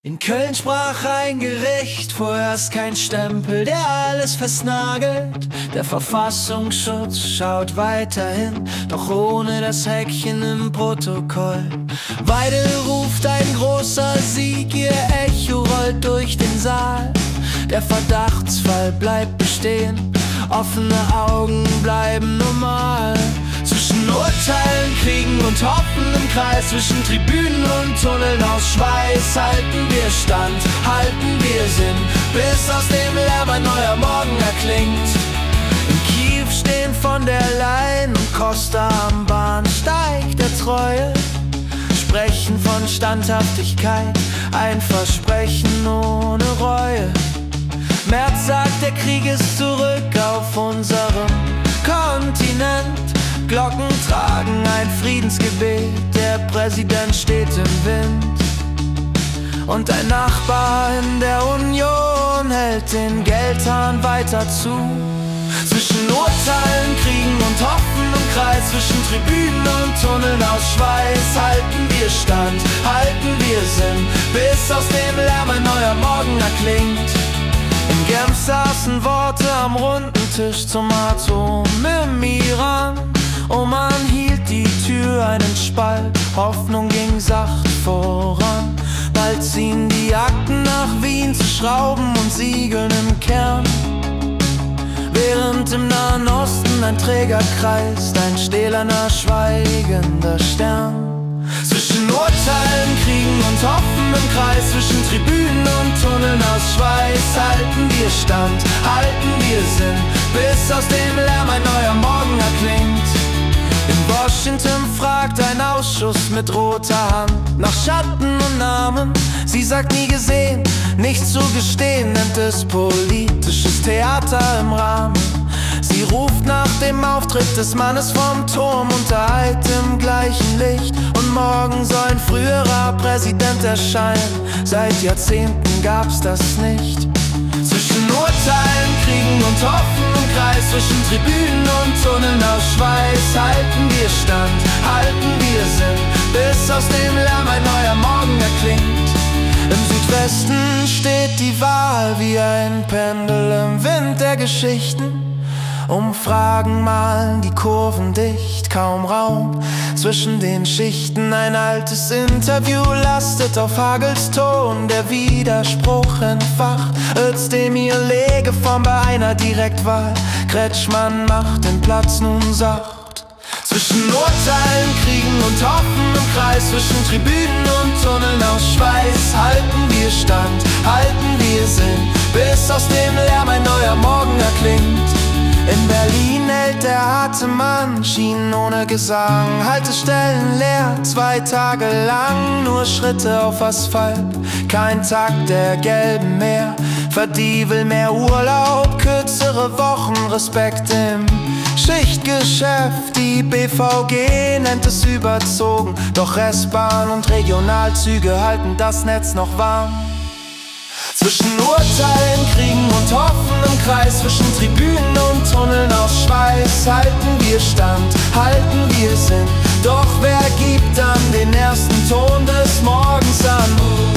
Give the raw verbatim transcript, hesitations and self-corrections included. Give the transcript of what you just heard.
In Köln sprach ein Gericht, vorerst kein Stempel, der alles festnagelt. Der Verfassungsschutz schaut weiterhin, doch ohne das Häkchen im Protokoll. Weidel ruft ein großer Sieg, ihr Echo rollt durch den Saal. Der Verdachtsfall bleibt bestehen, offene Augen bleiben normal. Zwischen Urteilen, Kriegen und Hoffen im Kreis, zwischen Tribünen und Tunneln aus Schweiß halten wir Stand, halten wir Sinn, bis aus dem Lärm ein neuer Morgen erklingt. In Kiew stehen von der Leyen und Costa am Bahnsteig der Treue, sprechen von Standhaftigkeit, ein Versprechen ohne Reue. Merz sagt, der Krieg ist zurück auf unserem Kontinent. Glocken tragen ein Friedensgebet, der Präsident steht im Wind. Und ein Nachbar in der Union hält den Geldhahn weiter zu. Zwischen Urteilen, Kriegen und Hoffen im Kreis, zwischen Tribünen und Tunneln aus Schweiß halten wir Stand, halten wir Sinn, bis aus dem Lärm ein neuer Morgen erklingt. In Genf saßen Worte am runden Tisch zum Atom im Iran. Oh, man hielt die Tür einen Spalt, Hoffnung ging sacht voran. Bald ziehen die Akten nach Wien zu Schrauben und Siegeln im Kern. Während im Nahen Osten ein Träger kreist, ein stählerner, schweigender Stern. Zwischen Urteilen, Kriegen und Hoffen im Kreis, zwischen Tribünen und Tunneln aus Schweiß halten wir Stand, halten wir Sinn, bis aus dem Lärm ein neuer Morgen erklingt. In Washington fragt ein Ausschuss mit roter Hand nach Schatten und Namen. Sie sagt nie gesehen, nicht zu gestehen, nennt es politisches Theater im Rahmen. Sie ruft nach dem Auftritt des Mannes vom Turm unter Eid im gleichen Licht. Und morgen soll ein früherer Präsident erscheinen, seit Jahrzehnten gab's das nicht. Zwischen Urteilen, Kriegen und Hoffen im Kreis, zwischen Tribünen und Tunneln aus Schweiß halten wir Stand, halten wir Sinn, bis aus dem Lärm ein neuer Morgen erklingt. Im Südwesten steht die Wahl wie ein Pendel im Wind der Geschichten. Umfragen malen die Kurven dicht, kaum Raum zwischen den Schichten. Ein altes Interview lastet auf Hagels Ton, der Widerspruch entfacht. Özdemir lege vorn bei einer Direktwahl, Kretschmann macht den Platz nun sacht. Zwischen Urteilen, Kriegen und Hoffen im Kreis, zwischen Tribünen und Tunneln aus Schweiß halten wir Stand, halten wir Sinn, bis aus dem Lärm ein neuer Morgen erklingt. In Berlin hält der harte Mann Schienen ohne Gesang, Haltestellen leer, zwei Tage lang, nur Schritte auf Asphalt, kein Takt der gelben Meer. Verdi will mehr Urlaub, kürzere Wochen, Respekt im Schichtgeschäft. Die B V G nennt es überzogen, doch S-Bahn und Regionalzüge halten das Netz noch warm. Zwischen Urteilen, Kriegen und Hoffen im Kreis, zwischen Tribünen und Tunneln aus Schweiß halten wir Stand, halten wir Sinn. Doch wer gibt dann den ersten Ton des Morgens an?